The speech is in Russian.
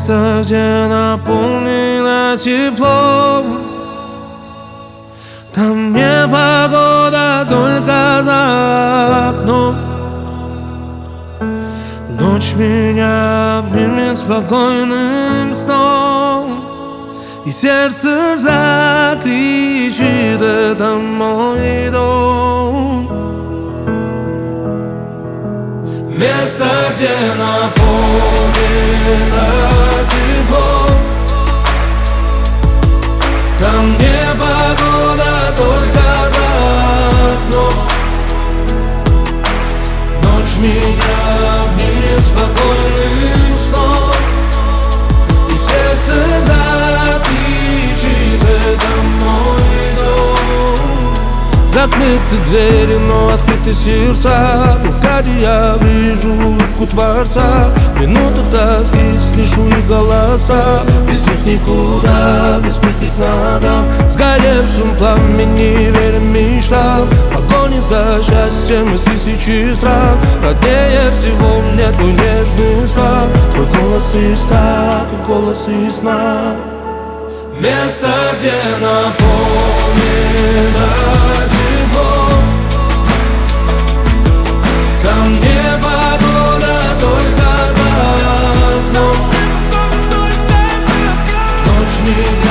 Место, где наполнено теплом. Там не погода, только за окном. Ночь меня обнимет спокойным сном, и сердце закричит: это мой дом. Место, где наполнено теплом. Там не погода, только за окном. Ночь меня обнимет спокойным сном, и сердце закричит: это мой дом. Закрыты двери, но открыты сердца. В взгляде я вижу улыбку Творца. В минутах тоски слышу их голоса. Без них никуда, без их ногам. Сгоревшим пламени верим мечтам. В погоне за счастьем из тысячи стран. Роднее всего мне твой нежный стан. Твой голос из сна, как голос из сна. Место, где наполнено теплом. Там не погода, только за окном. Ночь не